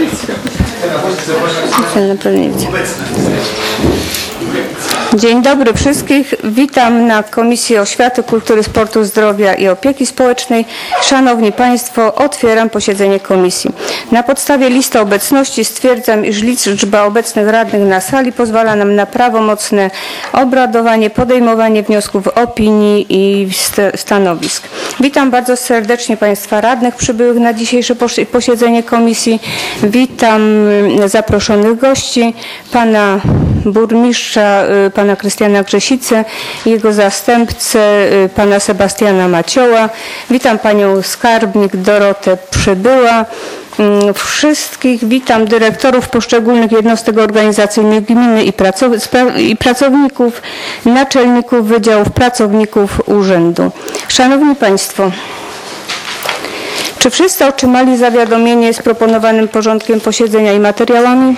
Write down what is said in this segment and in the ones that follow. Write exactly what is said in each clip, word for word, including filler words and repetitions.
Dzień dobry wszystkich. Witam na Komisji Oświaty, Kultury, Sportu, Zdrowia i Opieki Społecznej. Szanowni Państwo, otwieram posiedzenie komisji. Na podstawie listy obecności stwierdzam, iż liczba obecnych radnych na sali pozwala nam na prawomocne obradowanie, podejmowanie wniosków, opinii i stanowisk. Witam bardzo serdecznie Państwa radnych przybyłych na dzisiejsze posiedzenie komisji. Witam zaproszonych gości, pana burmistrza, pana Krystiana Grzesicę, jego zastępcę, pana Sebastiana Macioła. Witam panią skarbnik Dorotę Przybyła. Wszystkich witam dyrektorów poszczególnych jednostek organizacyjnych gminy i, pracow- i pracowników, naczelników wydziałów, pracowników urzędu. Szanowni Państwo, czy wszyscy otrzymali zawiadomienie z proponowanym porządkiem posiedzenia i materiałami?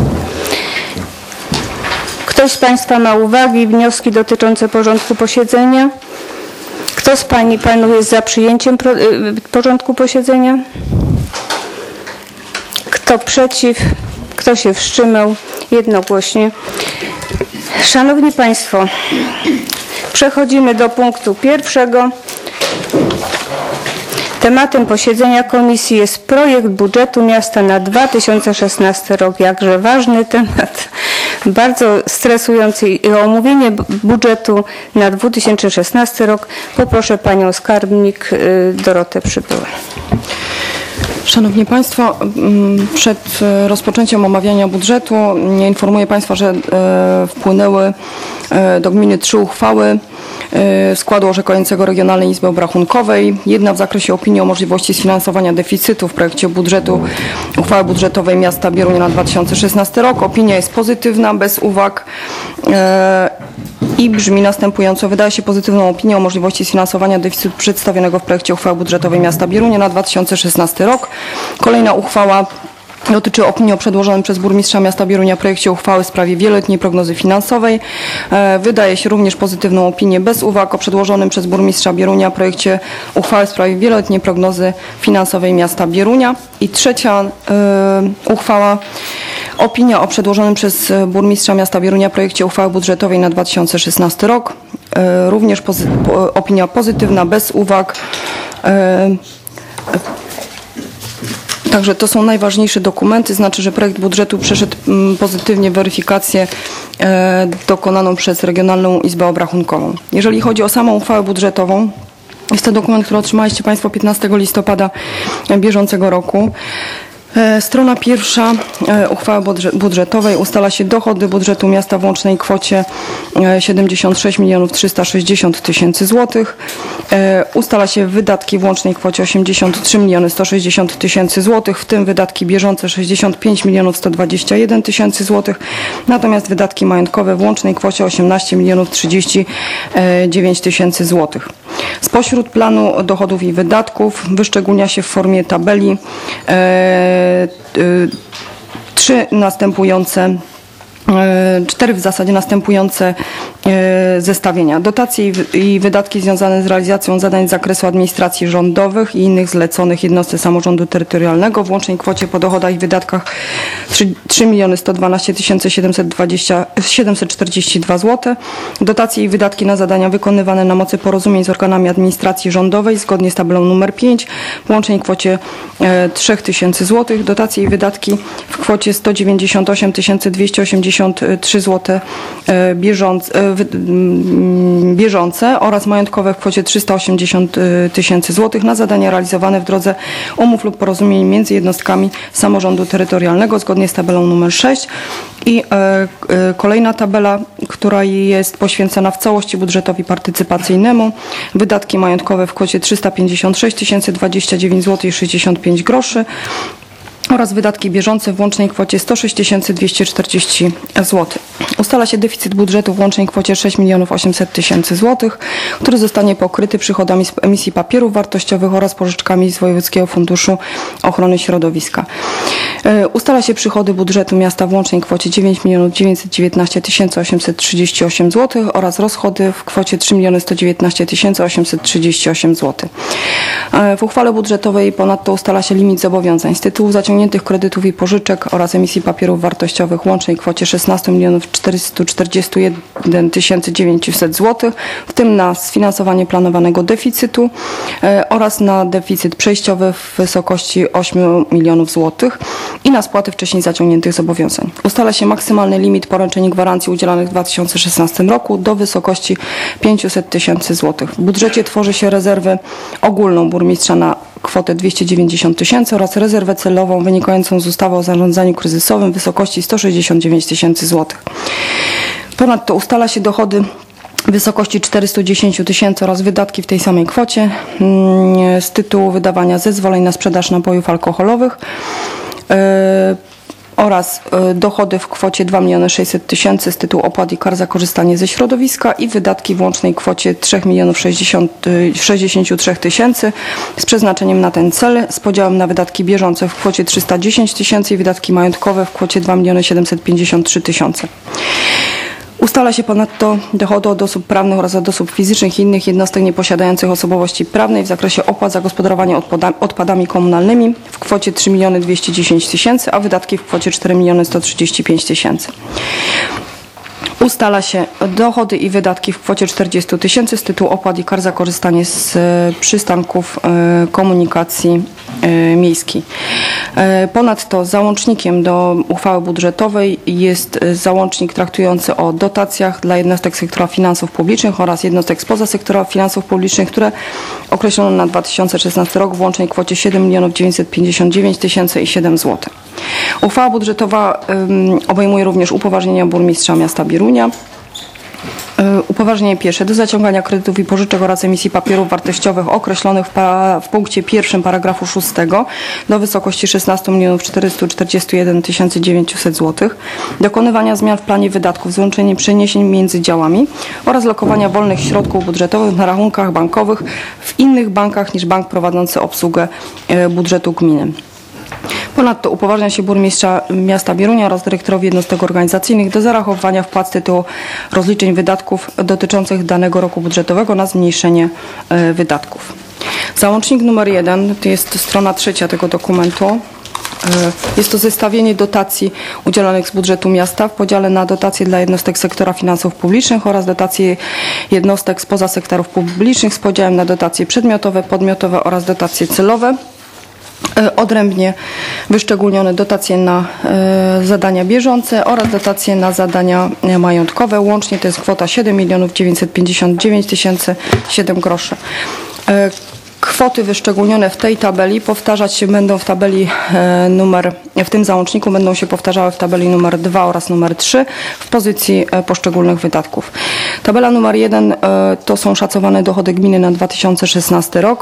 Ktoś z Państwa ma uwagi i wnioski dotyczące porządku posiedzenia? Kto z Pań i Panów jest za przyjęciem porządku posiedzenia? Kto przeciw? Kto się wstrzymał? Jednogłośnie. Szanowni Państwo, przechodzimy do punktu pierwszego. Tematem posiedzenia komisji jest projekt budżetu miasta na dwa tysiące szesnasty rok. Jakże ważny temat, bardzo stresujący. I o omówienie budżetu na dwa tysiące szesnasty rok poproszę panią skarbnik Dorotę Przybyłę. Szanowni Państwo, przed rozpoczęciem omawiania budżetu informuję Państwa, że wpłynęły do gminy trzy uchwały składu orzekającego Regionalnej Izby Obrachunkowej. Jedna w zakresie opinii o możliwości sfinansowania deficytu w projekcie budżetu uchwały budżetowej miasta Bierunia na dwa tysiące szesnasty rok. Opinia jest pozytywna, bez uwag i brzmi następująco. Wydaje się pozytywną opinią o możliwości sfinansowania deficytu przedstawionego w projekcie uchwały budżetowej miasta Bierunia na dwa tysiące szesnasty rok. Kolejna uchwała dotyczy opinii o przedłożonym przez burmistrza miasta Bierunia projekcie uchwały w sprawie wieloletniej prognozy finansowej. Wydaje się również pozytywną opinię bez uwag o przedłożonym przez burmistrza Bierunia projekcie uchwały w sprawie wieloletniej prognozy finansowej miasta Bierunia. I trzecia y, uchwała. Opinia o przedłożonym przez burmistrza miasta Bierunia projekcie uchwały budżetowej na dwa tysiące szesnasty rok. Y, również pozy, po, opinia pozytywna bez uwag. Y, y, Także to są najważniejsze dokumenty, znaczy, że projekt budżetu przeszedł pozytywnie weryfikację e, dokonaną przez Regionalną Izbę Obrachunkową. Jeżeli chodzi o samą uchwałę budżetową, jest to dokument, który otrzymaliście Państwo piętnastego listopada bieżącego roku. Strona pierwsza uchwały budżetowej ustala się dochody budżetu miasta w łącznej kwocie siedemdziesiąt sześć milionów trzysta sześćdziesiąt tysięcy złotych. Ustala się wydatki w łącznej kwocie osiemdziesiąt trzy miliony sto sześćdziesiąt tysięcy złotych, w tym wydatki bieżące sześćdziesiąt pięć milionów sto dwadzieścia jeden tysięcy złotych, natomiast wydatki majątkowe w łącznej kwocie osiemnaście milionów trzydzieści dziewięć tysięcy złotych. Spośród planu dochodów i wydatków wyszczególnia się w formie tabeli trzy następujące, cztery w zasadzie następujące zestawienia. Dotacje i wydatki związane z realizacją zadań z zakresu administracji rządowych i innych zleconych jednostce samorządu terytorialnego w łącznej kwocie po dochodach i wydatkach trzy miliony sto dwanaście tysięcy siedemset czterdzieści dwa złote. Dotacje i wydatki na zadania wykonywane na mocy porozumień z organami administracji rządowej zgodnie z tabelą numer pięć w łącznej kwocie trzy tysiące złotych. Dotacje i wydatki w kwocie sto dziewięćdziesiąt osiem tysięcy dwieście osiemdziesiąt trzy złote bieżące, bieżące oraz majątkowe w kwocie trzysta osiemdziesiąt tysięcy złotych na zadania realizowane w drodze umów lub porozumień między jednostkami samorządu terytorialnego zgodnie z tabelą numer sześć. I e, e, kolejna tabela, która jest poświęcona w całości budżetowi partycypacyjnemu. Wydatki majątkowe w kwocie trzysta pięćdziesiąt sześć tysięcy dwadzieścia dziewięć złotych i sześćdziesiąt pięć groszy. Oraz wydatki bieżące w łącznej kwocie sto sześć tysięcy dwieście czterdzieści złotych. Ustala się deficyt budżetu w łącznej kwocie sześć milionów osiemset tysięcy złotych, który zostanie pokryty przychodami z emisji papierów wartościowych oraz pożyczkami z Wojewódzkiego Funduszu Ochrony Środowiska. Ustala się przychody budżetu miasta w łącznej kwocie dziewięć milionów dziewięćset dziewiętnaście tysięcy osiemset trzydzieści osiem złotych oraz rozchody w kwocie trzy miliony sto dziewiętnaście tysięcy osiemset trzydzieści osiem złotych. W uchwale budżetowej ponadto ustala się limit zobowiązań z tytułu zaciągniętych kredytów i pożyczek oraz emisji papierów wartościowych w łącznej kwocie szesnaście milionów czterysta czterdzieści jeden tysięcy dziewięćset złotych, w tym na sfinansowanie planowanego deficytu oraz na deficyt przejściowy w wysokości osiem milionów złotych i na spłaty wcześniej zaciągniętych zobowiązań. Ustala się maksymalny limit poręczeń i gwarancji udzielanych w dwa tysiące szesnastym roku do wysokości pięćset tysięcy złotych. W budżecie tworzy się rezerwę ogólną burmistrza na kwotę dwieście dziewięćdziesiąt tysięcy oraz rezerwę celową wynikającą z ustawy o zarządzaniu kryzysowym w wysokości sto sześćdziesiąt dziewięć tysięcy złotych. Ponadto ustala się dochody w wysokości czterysta dziesięć tysięcy oraz wydatki w tej samej kwocie z tytułu wydawania zezwoleń na sprzedaż napojów alkoholowych oraz dochody w kwocie dwa miliony sześćset tysięcy z tytułu opłat i kar za korzystanie ze środowiska i wydatki w łącznej kwocie trzy miliony sześćdziesiąt trzy tysięcy z przeznaczeniem na ten cel z podziałem na wydatki bieżące w kwocie trzysta dziesięć tysięcy i wydatki majątkowe w kwocie dwa miliony siedemset pięćdziesiąt trzy tysiące. Ustala się ponadto dochody od osób prawnych oraz od osób fizycznych i innych jednostek nieposiadających osobowości prawnej w zakresie opłat za gospodarowanie odpadami komunalnymi w kwocie trzy miliony dwieście dziesięć tysięcy, a wydatki w kwocie cztery miliony sto trzydzieści pięć tysięcy. Ustala się dochody i wydatki w kwocie czterdzieści tysięcy z tytułu opłat i kar za korzystanie z przystanków komunikacji miejskiej. Ponadto załącznikiem do uchwały budżetowej jest załącznik traktujący o dotacjach dla jednostek sektora finansów publicznych oraz jednostek spoza sektora finansów publicznych, które określono na dwa tysiące szesnasty rok w łącznej kwocie siedem milionów dziewięćset pięćdziesiąt dziewięć tysięcy i siedem złotych. Uchwała budżetowa um, obejmuje również upoważnienia burmistrza miasta Bierunia. Upoważnienie pierwsze do zaciągania kredytów i pożyczek oraz emisji papierów wartościowych określonych w, para, w punkcie pierwszym paragrafu szóstego do wysokości szesnaście milionów czterysta czterdzieści jeden tysięcy dziewięćset złotych, dokonywania zmian w planie wydatków z łączeniem przeniesień między działami oraz lokowania wolnych środków budżetowych na rachunkach bankowych w innych bankach niż bank prowadzący obsługę budżetu gminy. Ponadto upoważnia się burmistrza miasta Bierunia oraz dyrektorowi jednostek organizacyjnych do zarachowywania wpłat z tytułu rozliczeń wydatków dotyczących danego roku budżetowego na zmniejszenie wydatków. Załącznik numer jeden, to jest strona trzecia tego dokumentu. Jest to zestawienie dotacji udzielanych z budżetu miasta w podziale na dotacje dla jednostek sektora finansów publicznych oraz dotacje jednostek spoza sektorów publicznych z podziałem na dotacje przedmiotowe, podmiotowe oraz dotacje celowe. Odrębnie wyszczególnione dotacje na e, zadania bieżące oraz dotacje na zadania majątkowe. Łącznie to jest kwota siedem milionów dziewięćset pięćdziesiąt dziewięć tysięcy siedem groszy. E, kwoty wyszczególnione w tej tabeli powtarzać się będą w tabeli e, numer, w tym załączniku będą się powtarzały w tabeli numer dwa oraz numer trzy w pozycji e, poszczególnych wydatków. Tabela numer jeden e, to są szacowane dochody gminy na dwa tysiące szesnasty rok,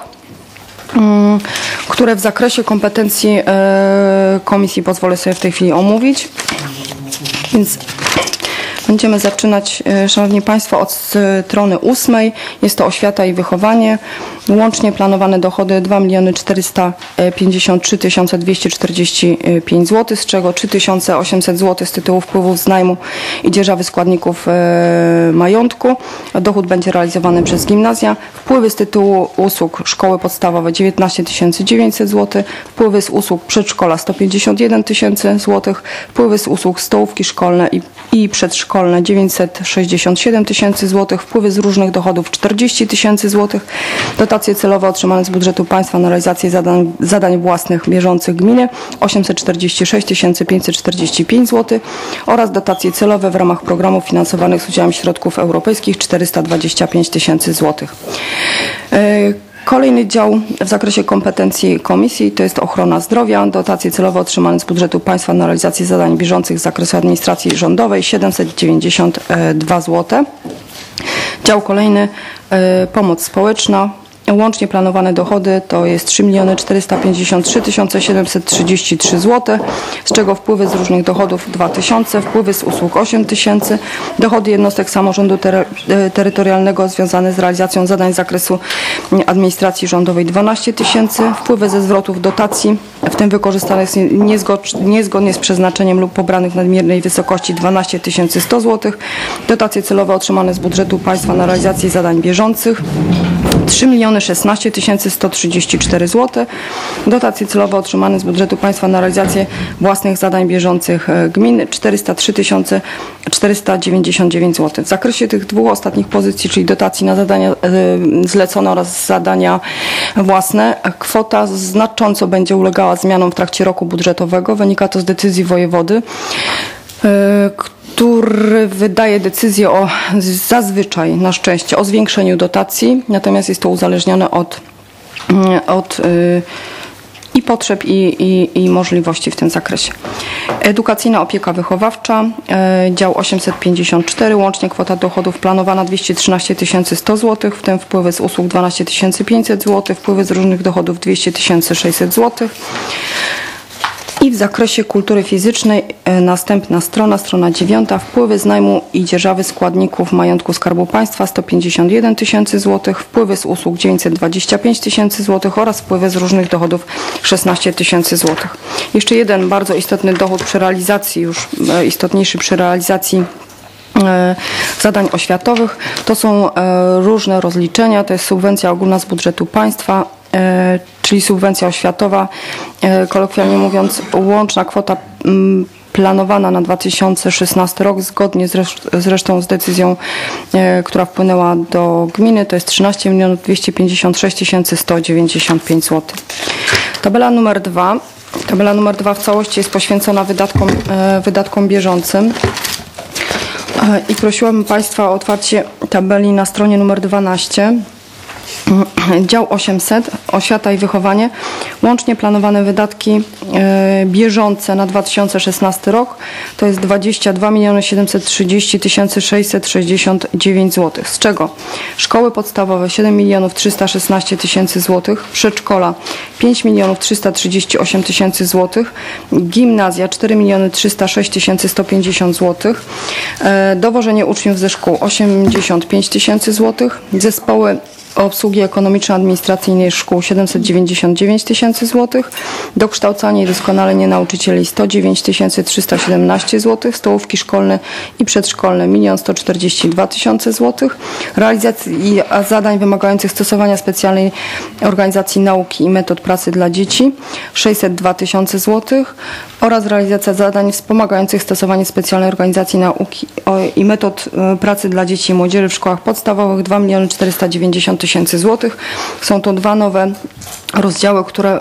które w zakresie kompetencji komisji pozwolę sobie w tej chwili omówić. Więc będziemy zaczynać, Szanowni Państwo, od strony ósmej. Jest to oświata i wychowanie. Łącznie planowane dochody dwa miliony czterysta pięćdziesiąt trzy tysiące dwieście czterdzieści pięć złotych, z czego trzy tysiące osiemset złotych z tytułu wpływów z najmu i dzierżawy składników majątku. Dochód będzie realizowany przez gimnazja. Wpływy z tytułu usług szkoły podstawowe dziewiętnaście tysięcy dziewięćset złotych, wpływy z usług przedszkola sto pięćdziesiąt jeden tysięcy złotych, wpływy z usług stołówki szkolne i, i przedszkolne dziewięćset sześćdziesiąt siedem tysięcy złotych, wpływy z różnych dochodów czterdzieści tysięcy złotych, dotacje celowe otrzymane z budżetu państwa na realizację zadań, zadań własnych bieżących gminy osiemset czterdzieści sześć tysięcy pięćset czterdzieści pięć złotych oraz dotacje celowe w ramach programów finansowanych z udziałem środków europejskich czterysta dwadzieścia pięć tysięcy złotych. Kolejny dział w zakresie kompetencji komisji to jest ochrona zdrowia. Dotacje celowe otrzymane z budżetu państwa na realizację zadań bieżących z zakresu administracji rządowej siedemset dziewięćdziesiąt dwa złote. Dział kolejny pomoc społeczna. Łącznie planowane dochody to jest trzy miliony czterysta pięćdziesiąt trzy tysiące siedemset trzydzieści trzy zł, z czego wpływy z różnych dochodów dwa tysiące, wpływy z usług osiem tysięcy, dochody jednostek samorządu ter terytorialnego związane z realizacją zadań z zakresu administracji rządowej dwanaście tysięcy, wpływy ze zwrotów dotacji, w tym wykorzystanych niezgodnie z przeznaczeniem lub pobranych w nadmiernej wysokości dwanaście tysięcy sto zł, dotacje celowe otrzymane z budżetu państwa na realizację zadań bieżących trzy miliony szesnaście tysięcy sto trzydzieści cztery zł, dotacje celowe otrzymane z budżetu państwa na realizację własnych zadań bieżących gmin czterysta trzy tysiące czterysta dziewięćdziesiąt dziewięć zł. W zakresie tych dwóch ostatnich pozycji, czyli dotacji na zadania zlecone oraz zadania własne, kwota znacząco będzie ulegała zmianom w trakcie roku budżetowego. Wynika to z decyzji wojewody, który wydaje decyzję o, zazwyczaj na szczęście, o zwiększeniu dotacji, natomiast jest to uzależnione od, od yy, i potrzeb, i, i, i możliwości w tym zakresie. Edukacyjna opieka wychowawcza, yy, dział osiemset pięćdziesiąt cztery, łącznie kwota dochodów planowana dwieście trzynaście tysięcy sto zł, w tym wpływy z usług dwanaście tysięcy pięćset zł, wpływy z różnych dochodów dwieście tysięcy sześćset zł. I w zakresie kultury fizycznej następna strona, strona dziewiąta, wpływy z najmu i dzierżawy składników majątku Skarbu Państwa sto pięćdziesiąt jeden tysięcy złotych, wpływy z usług dziewięćset dwadzieścia pięć tysięcy złotych oraz wpływy z różnych dochodów szesnaście tysięcy złotych. Jeszcze jeden bardzo istotny dochód przy realizacji, już istotniejszy przy realizacji zadań oświatowych, to są różne rozliczenia, to jest subwencja ogólna z budżetu państwa, czyli subwencja oświatowa, kolokwialnie mówiąc łączna kwota planowana na dwa tysiące szesnasty rok, zgodnie zresztą z decyzją, która wpłynęła do gminy, to jest trzynaście milionów dwieście pięćdziesiąt sześć tysięcy sto dziewięćdziesiąt pięć złotych. Tabela numer dwa. Tabela numer dwa w całości jest poświęcona wydatkom, wydatkom bieżącym. I prosiłabym Państwa o otwarcie tabeli na stronie numer dwanaście. Dział osiemset, oświata i wychowanie, łącznie planowane wydatki e, bieżące na dwa tysiące szesnasty rok to jest dwadzieścia dwa miliony siedemset trzydzieści tysięcy sześćset sześćdziesiąt dziewięć złotych, z czego szkoły podstawowe siedem milionów trzysta szesnaście tysięcy złotych, przedszkola pięć milionów trzysta trzydzieści osiem tysięcy złotych, gimnazja cztery miliony trzysta sześć tysięcy sto pięćdziesiąt złotych, e, dowożenie uczniów ze szkół osiemdziesiąt pięć tysięcy złotych, zespoły obsługi ekonomiczno-administracyjnej szkół siedemset dziewięćdziesiąt dziewięć tysięcy złotych, dokształcanie i doskonalenie nauczycieli sto dziewięć tysięcy trzysta siedemnaście złotych, stołówki szkolne i przedszkolne milion sto czterdzieści dwa tysiące złotych, realizacji zadań wymagających stosowania specjalnej organizacji nauki i metod pracy dla dzieci sześćset dwa tysiące złotych oraz realizacja zadań wspomagających stosowanie specjalnej organizacji nauki i metod pracy dla dzieci i młodzieży w szkołach podstawowych dwa miliony czterysta dziewięćdziesiąt tysięcy złotych. Są to dwa nowe rozdziały, które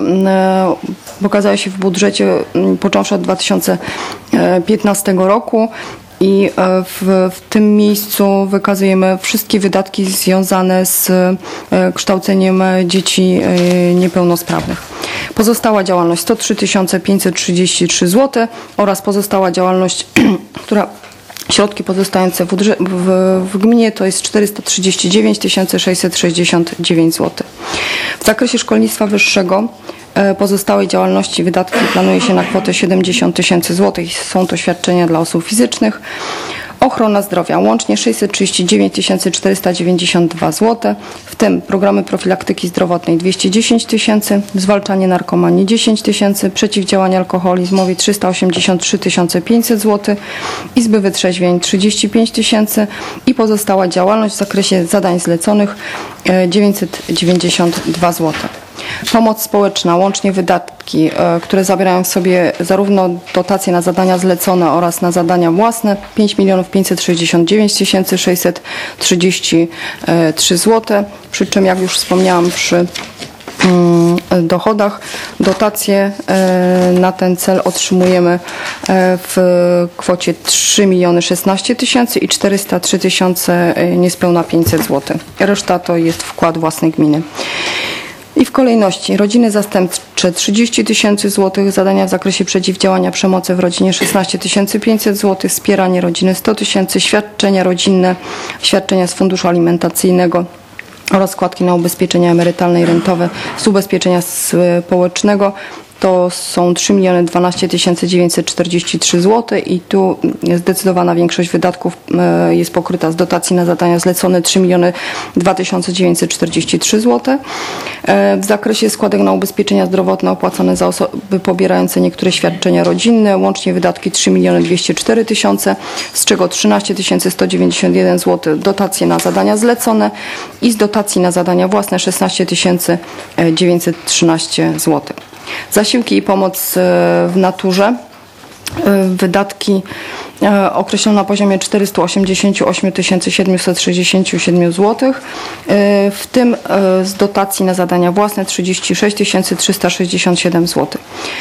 pokazały się w budżecie począwszy od dwa tysiące piętnastego roku. I w, w tym miejscu wykazujemy wszystkie wydatki związane z kształceniem dzieci niepełnosprawnych. Pozostała działalność sto trzy tysiące pięćset trzydzieści trzy złotych oraz pozostała działalność, która środki pozostające w, w, w gminie to jest czterysta trzydzieści dziewięć tysięcy sześćset sześćdziesiąt dziewięć złotych. W zakresie szkolnictwa wyższego pozostałej działalności wydatki planuje się na kwotę siedemdziesiąt tysięcy złotych. Są to świadczenia dla osób fizycznych. Ochrona zdrowia łącznie sześćset trzydzieści dziewięć tysięcy czterysta dziewięćdziesiąt dwa złotych, w tym programy profilaktyki zdrowotnej dwieście dziesięć tysięcy, zwalczanie narkomanii dziesięć tysięcy, przeciwdziałanie alkoholizmowi trzysta osiemdziesiąt trzy tysiące pięćset złotych, izby wytrzeźwień trzydzieści pięć tysięcy i pozostała działalność w zakresie zadań zleconych dziewięćset dziewięćdziesiąt dwa złotych. Pomoc społeczna, łącznie wydatki, które zawierają w sobie zarówno dotacje na zadania zlecone oraz na zadania własne pięć milionów pięćset sześćdziesiąt dziewięć tysięcy sześćset trzydzieści trzy złotych, przy czym jak już wspomniałam przy dochodach dotacje na ten cel otrzymujemy w kwocie trzy miliony szesnaście tysięcy i czterysta trzy tysiące niespełna pięćset złotych. Reszta to jest wkład własny gminy. I w kolejności rodziny zastępcze trzydzieści tysięcy złotych, zadania w zakresie przeciwdziałania przemocy w rodzinie szesnaście tysięcy pięćset złotych, wspieranie rodziny sto tysięcy, świadczenia rodzinne, świadczenia z funduszu alimentacyjnego oraz składki na ubezpieczenia emerytalne i rentowe z ubezpieczenia społecznego to są trzy miliony dwanaście tysięcy dziewięćset czterdzieści trzy złote i tu zdecydowana większość wydatków jest pokryta z dotacji na zadania zlecone trzy miliony dwa tysiące dziewięćset czterdzieści trzy złote. W zakresie składek na ubezpieczenia zdrowotne opłacane za osoby pobierające niektóre świadczenia rodzinne łącznie wydatki trzy miliony dwieście cztery tysiące, z czego trzynaście tysięcy sto dziewięćdziesiąt jeden złotych dotacje na zadania zlecone i z dotacji na zadania własne szesnaście tysięcy dziewięćset trzynaście złotych. Zasiłki i pomoc w naturze. Wydatki określono na poziomie czterysta osiemdziesiąt osiem tysięcy siedemset sześćdziesiąt siedem złotych, w tym z dotacji na zadania własne trzydzieści sześć tysięcy trzysta sześćdziesiąt siedem złotych.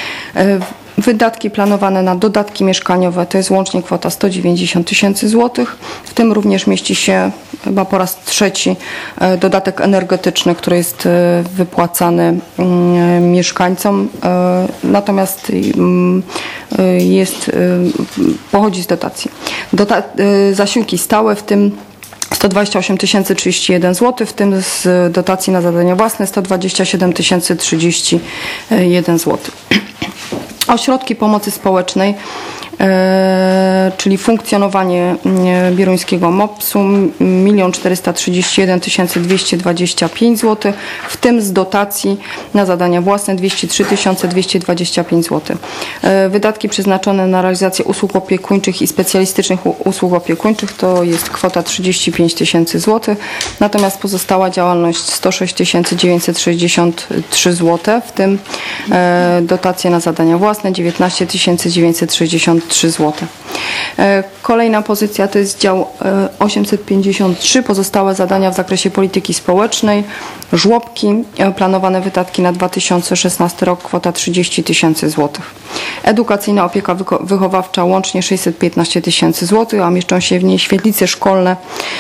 Wydatki planowane na dodatki mieszkaniowe to jest łącznie kwota sto dziewięćdziesiąt tysięcy złotych. W tym również mieści się chyba po raz trzeci dodatek energetyczny, który jest wypłacany mieszkańcom, natomiast jest, pochodzi z dotacji. Dota- zasiłki stałe, w tym sto dwadzieścia osiem tysięcy trzydzieści jeden złotych, w tym z dotacji na zadania własne sto dwadzieścia siedem tysięcy trzydzieści jeden złotych. Ośrodki pomocy społecznej, e, czyli funkcjonowanie bieruńskiego mopsu milion czterysta trzydzieści jeden tysięcy dwieście dwadzieścia pięć złotych, w tym z dotacji na zadania własne dwieście trzy tysiące dwieście dwadzieścia pięć złotych. E, wydatki przeznaczone na realizację usług opiekuńczych i specjalistycznych usług opiekuńczych to jest kwota trzydzieści pięć tysięcy złotych, natomiast pozostała działalność sto sześć tysięcy dziewięćset sześćdziesiąt trzy złote, w tym e, dotacje na zadania własne dziewiętnaście tysięcy dziewięćset sześćdziesiąt trzy złote. Kolejna pozycja to jest dział osiemset pięćdziesiąt trzy, pozostałe zadania w zakresie polityki społecznej, żłobki, planowane wydatki na dwa tysiące szesnasty rok, kwota trzydzieści tysięcy złotych. Edukacyjna opieka wychowawcza łącznie sześćset piętnaście tysięcy złotych, a mieszczą się w niej świetlice szkolne,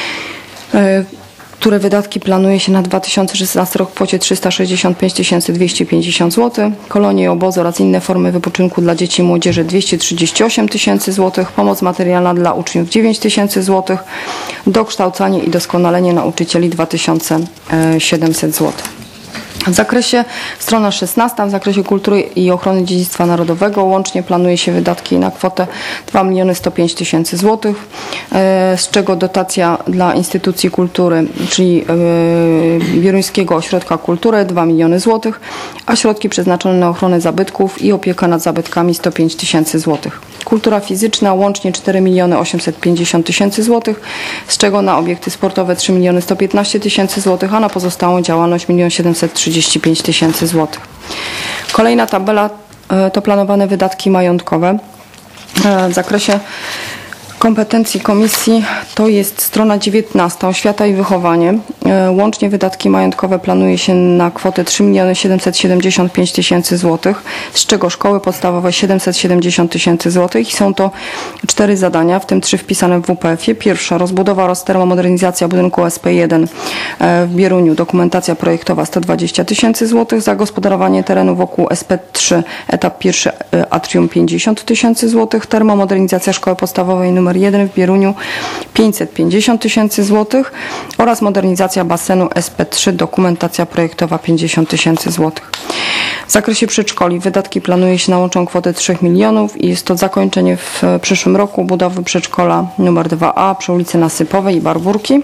które wydatki planuje się na dwa tysiące szesnasty rok w kwocie trzysta sześćdziesiąt pięć tysięcy dwieście pięćdziesiąt złotych, kolonie, obozy oraz inne formy wypoczynku dla dzieci i młodzieży dwieście trzydzieści osiem tysięcy złotych, pomoc materialna dla uczniów dziewięć tysięcy złotych, dokształcanie i doskonalenie nauczycieli dwa tysiące siedemset złotych. W zakresie, strona szesnasta, w zakresie kultury i ochrony dziedzictwa narodowego łącznie planuje się wydatki na kwotę dwa miliony sto pięć tysięcy złotych, z czego dotacja dla instytucji kultury, czyli Bieruńskiego Ośrodka Kultury dwa miliony złotych, a środki przeznaczone na ochronę zabytków i opiekę nad zabytkami sto pięć tysięcy złotych. Kultura fizyczna łącznie cztery miliony osiemset pięćdziesiąt tysięcy złotych, z czego na obiekty sportowe trzy miliony sto piętnaście tysięcy złotych, a na pozostałą działalność milion siedemset trzydzieści pięć tysięcy złotych. Kolejna tabela to planowane wydatki majątkowe. W zakresie kompetencji komisji to jest strona dziewiętnasta, oświata i wychowanie. Łącznie wydatki majątkowe planuje się na kwotę trzy miliony siedemset siedemdziesiąt pięć tysięcy złotych, z czego szkoły podstawowe siedemset siedemdziesiąt tysięcy złotych i są to cztery zadania, w tym trzy wpisane w W P F ie. Pierwsza, rozbudowa oraz termomodernizacja budynku S P jeden w Bieruniu, dokumentacja projektowa sto dwadzieścia tysięcy złotych, zagospodarowanie terenu wokół S P trzy, etap pierwszy, atrium pięćdziesiąt tysięcy złotych, termomodernizacja szkoły podstawowej numer jeden w Bieruniu pięćset pięćdziesiąt tysięcy złotych oraz modernizacja basenu S P trzy, dokumentacja projektowa pięćdziesiąt tysięcy złotych. W zakresie przedszkoli wydatki planuje się na łączną kwotę trzy milionów i jest to zakończenie w przyszłym roku budowy przedszkola numer dwa A przy ulicy Nasypowej i Barburki.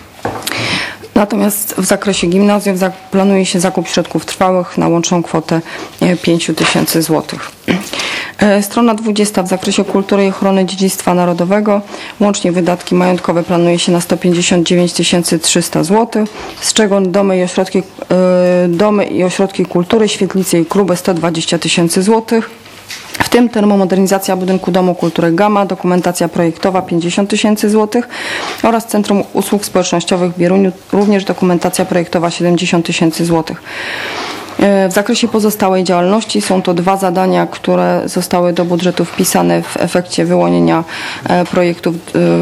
Natomiast w zakresie gimnazjum planuje się zakup środków trwałych na łączną kwotę pięć tysięcy złotych. Strona dwudziesta, w zakresie kultury i ochrony dziedzictwa narodowego łącznie wydatki majątkowe planuje się na sto pięćdziesiąt dziewięć tysięcy trzysta złotych, z czego domy i ośrodki, domy i ośrodki kultury, świetlice i kluby sto dwadzieścia tysięcy złotych, w tym termomodernizacja budynku Domu Kultury Gama, dokumentacja projektowa pięćdziesiąt tysięcy złotych oraz Centrum Usług Społecznościowych w Bieruniu, również dokumentacja projektowa siedemdziesiąt tysięcy złotych. W zakresie pozostałej działalności są to dwa zadania, które zostały do budżetu wpisane w efekcie wyłonienia projektów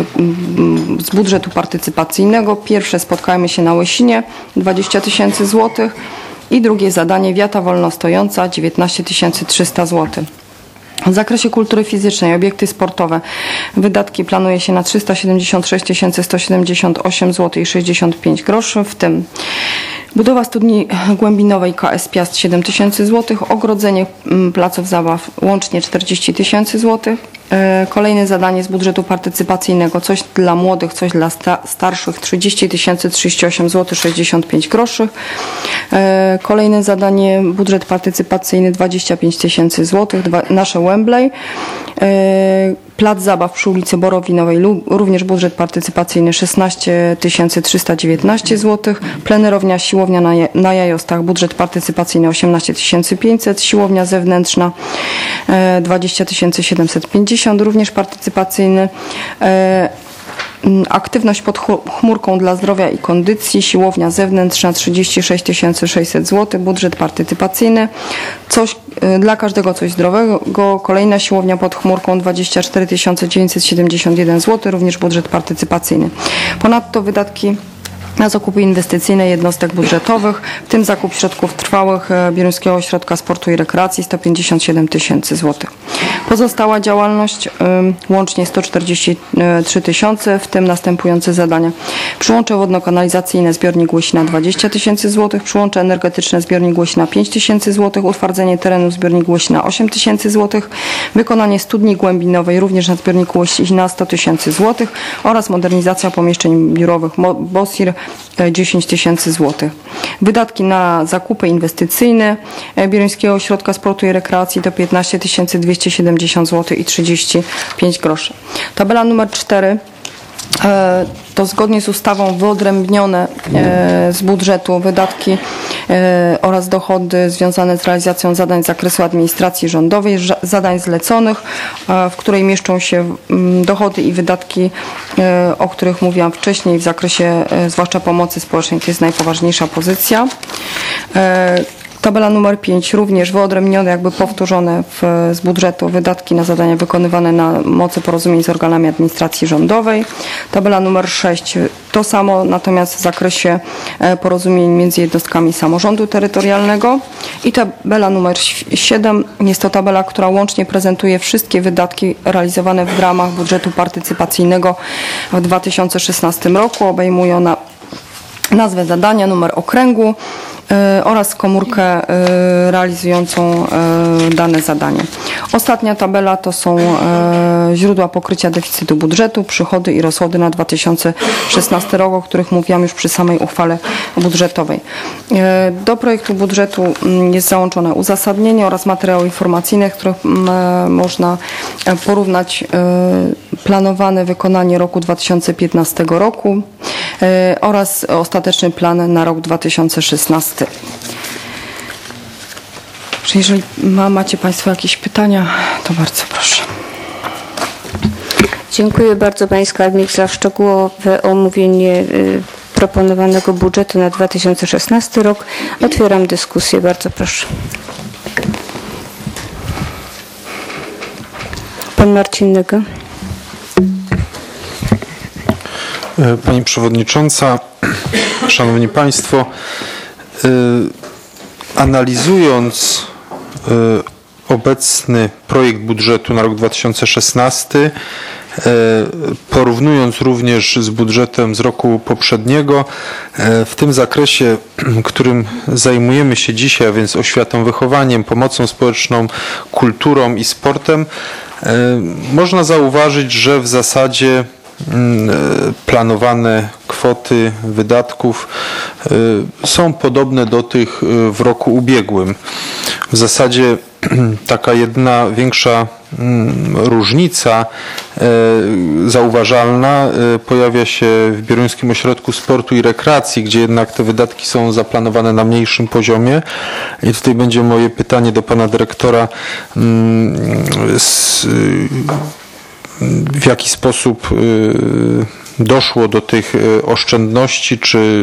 z budżetu partycypacyjnego. Pierwsze, spotkajmy się na Łysinie, dwadzieścia tysięcy złotych i drugie zadanie, wiata wolnostojąca, dziewiętnaście tysięcy trzysta złotych. W zakresie kultury fizycznej, obiekty sportowe, wydatki planuje się na trzysta siedemdziesiąt sześć tysięcy sto siedemdziesiąt osiem złotych i sześćdziesiąt pięć groszy, w tym budowa studni głębinowej K S Piast siedem tysięcy złotych, ogrodzenie placów zabaw łącznie czterdzieści tysięcy złotych. Kolejne zadanie z budżetu partycypacyjnego, coś dla młodych, coś dla sta starszych, trzydzieści tysięcy trzydzieści osiem złotych sześćdziesiąt pięć groszy. Kolejne zadanie, budżet partycypacyjny dwadzieścia pięć tysięcy złotych, nasze Wembley. Plac zabaw przy ulicy Borowinowej, również budżet partycypacyjny szesnaście tysięcy trzysta dziewiętnaście złotych. Plenerownia, siłownia na, na Jajostach, budżet partycypacyjny osiemnaście tysięcy pięćset. Siłownia zewnętrzna dwadzieścia tysięcy siedemset pięćdziesiąt, również partycypacyjny. Aktywność pod chmurką dla zdrowia i kondycji, siłownia zewnętrzna trzydzieści sześć tysięcy sześćset złotych, budżet partycypacyjny. Coś dla każdego coś zdrowego, kolejna siłownia pod chmurką dwadzieścia cztery tysiące dziewięćset siedemdziesiąt jeden złotych, również budżet partycypacyjny. Ponadto wydatki na zakupy inwestycyjne jednostek budżetowych, w tym zakup środków trwałych Bieruńskiego Ośrodka Sportu i Rekreacji sto pięćdziesiąt siedem tysięcy złotych. Pozostała działalność łącznie sto czterdzieści trzy tysiące, w tym następujące zadania. Przyłącze wodno-kanalizacyjne zbiornik Łysina dwadzieścia tysięcy złotych, przyłącze energetyczne zbiornik Łysina pięć tysięcy złotych, utwardzenie terenu zbiornik Łysina osiem tysięcy złotych, wykonanie studni głębinowej również na zbiorniku Łysina sto tysięcy złotych oraz modernizacja pomieszczeń biurowych BOSIR dziesięć tysięcy złotych. Wydatki na zakupy inwestycyjne Bieruńskiego Ośrodka Sportu i Rekreacji to piętnaście tysięcy dwieście siedemdziesiąt złotych i trzydzieści pięć groszy. Tabela numer cztery to zgodnie z ustawą wyodrębnione z budżetu wydatki oraz dochody związane z realizacją zadań z zakresu administracji rządowej, zadań zleconych, w której mieszczą się dochody i wydatki, o których mówiłam wcześniej w zakresie zwłaszcza pomocy społecznej. To jest najpoważniejsza pozycja. Tabela numer pięć również wyodrębnione, jakby powtórzone w, z budżetu wydatki na zadania wykonywane na mocy porozumień z organami administracji rządowej. Tabela numer sześć to samo, natomiast w zakresie porozumień między jednostkami samorządu terytorialnego. I tabela numer siedem jest to tabela, która łącznie prezentuje wszystkie wydatki realizowane w ramach budżetu partycypacyjnego w dwa tysiące szesnastym roku. Obejmuje ona nazwę zadania, numer okręgu oraz komórkę realizującą dane zadanie. Ostatnia tabela to są źródła pokrycia deficytu budżetu, przychody i rozchody na dwa tysiące szesnasty rok, o których mówiłam już przy samej uchwale budżetowej. Do projektu budżetu jest załączone uzasadnienie oraz materiały informacyjne, w których można porównać planowane wykonanie roku dwa tysiące piętnastego roku oraz ostateczny plan na rok dwa tysiące szesnasty. Jeżeli ma, macie Państwo jakieś pytania, to bardzo proszę. Dziękuję bardzo Pani Skarbnik za szczegółowe omówienie proponowanego budżetu na dwa tysiące szesnasty rok. Otwieram dyskusję. Bardzo proszę. Pan Marcin Nyga. Pani Przewodnicząca, Szanowni Państwo, analizując obecny projekt budżetu na rok dwa tysiące szesnasty, porównując również z budżetem z roku poprzedniego, w tym zakresie, którym zajmujemy się dzisiaj, a więc oświatą, wychowaniem, pomocą społeczną, kulturą i sportem, można zauważyć, że w zasadzie planowane kwoty wydatków są podobne do tych w roku ubiegłym. W zasadzie taka jedna większa różnica zauważalna pojawia się w Bieruńskim Ośrodku Sportu i Rekreacji, gdzie jednak te wydatki są zaplanowane na mniejszym poziomie. I tutaj będzie moje pytanie do pana dyrektora, z w jaki sposób doszło do tych oszczędności, czy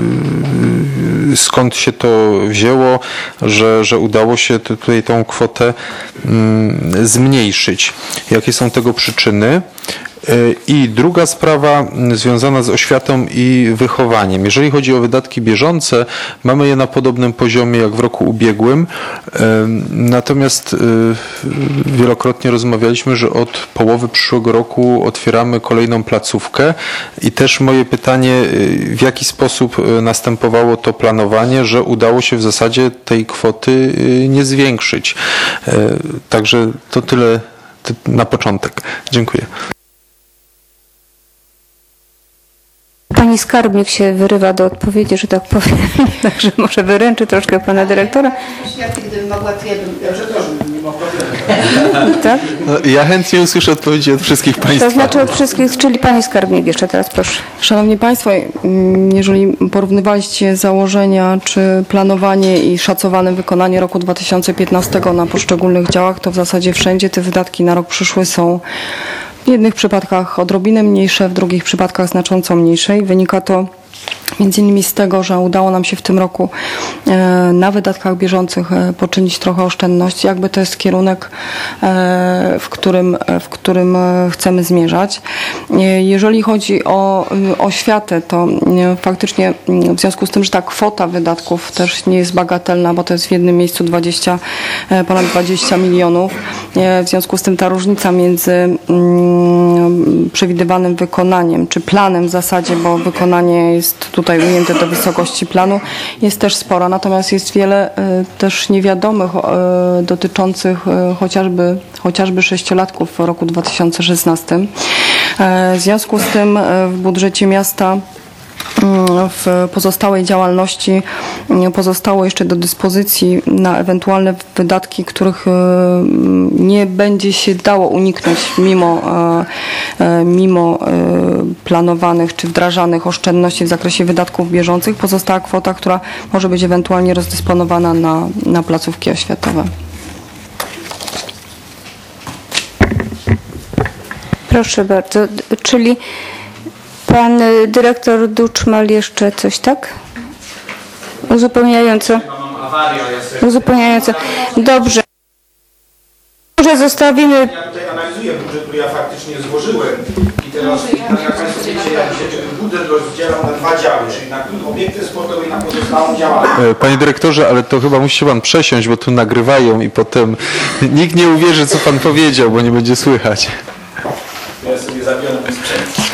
skąd się to wzięło, że, że udało się tutaj tą kwotę zmniejszyć. Jakie są tego przyczyny? I druga sprawa związana z oświatą i wychowaniem. Jeżeli chodzi o wydatki bieżące, mamy je na podobnym poziomie jak w roku ubiegłym, natomiast wielokrotnie rozmawialiśmy, że od połowy przyszłego roku otwieramy kolejną placówkę i też moje pytanie, w jaki sposób następowało to planowanie, że udało się w zasadzie tej kwoty nie zwiększyć. Także to tyle na początek. Dziękuję. Pani skarbnik się wyrywa do odpowiedzi, że tak powiem, także może wyręczy troszkę pana dyrektora. Światły, gdybym mogła, to ja bym, ja też bym nie mogła. Tak? No, ja chętnie usłyszę odpowiedzi od wszystkich Państwa. To znaczy od wszystkich, czyli pani skarbnik jeszcze teraz proszę. Szanowni Państwo, jeżeli porównywaliście założenia czy planowanie i szacowane wykonanie roku dwa tysiące piętnastego na poszczególnych działach, to w zasadzie wszędzie te wydatki na rok przyszły są w jednych przypadkach odrobinę mniejsze, w drugich przypadkach znacząco mniejsze i wynika to między innymi z tego, że udało nam się w tym roku e, na wydatkach bieżących e, poczynić trochę oszczędności. Jakby to jest kierunek, e, w którym, w którym e, chcemy zmierzać. E, jeżeli chodzi o e, oświatę, to e, faktycznie e, w związku z tym, że ta kwota wydatków też nie jest bagatelna, bo to jest w jednym miejscu dwadzieścia, e, ponad dwadzieścia milionów. E, w związku z tym ta różnica między mm, przewidywanym wykonaniem, czy planem w zasadzie, bo wykonanie jest tutaj ujęte do wysokości planu, jest też spora, natomiast jest wiele e, też niewiadomych e, dotyczących e, chociażby, chociażby sześciolatków w roku dwa tysiące szesnastym. E, w związku z tym e, w budżecie miasta w pozostałej działalności pozostało jeszcze do dyspozycji na ewentualne wydatki, których nie będzie się dało uniknąć mimo, mimo planowanych czy wdrażanych oszczędności w zakresie wydatków bieżących. Pozostała kwota, która może być ewentualnie rozdysponowana na, na placówki oświatowe. Proszę bardzo, czyli pan dyrektor Duczmal jeszcze coś, tak? Uzupełniająco. Uzupełniająco. Dobrze. Może zostawimy. Ja tutaj analizuję budżet, który ja faktycznie złożyłem i teraz, tak jak Państwo wiecie, ja się ten budżet rozdzielam na dwa działy, czyli na obiekty sportowe i na pozostałą działalność. Panie dyrektorze, ale to chyba musi się Pan przesiąść, bo tu nagrywają i potem nikt nie uwierzy, co Pan powiedział, bo nie będzie słychać. Ja sobie zabiorę ten sprzęt.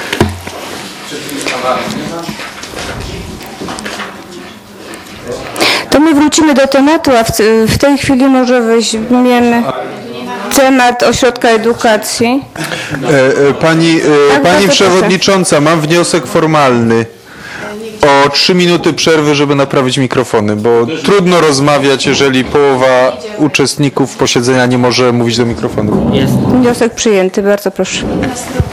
To my wrócimy do tematu, a w, w tej chwili może weźmiemy temat ośrodka edukacji. E, e, Pani, e, Tak, pani bardzo przewodnicząca, mam wniosek formalny o trzy minuty przerwy, żeby naprawić mikrofony, bo trudno rozmawiać, jeżeli połowa uczestników posiedzenia nie może mówić do mikrofonu. Wniosek przyjęty, bardzo proszę.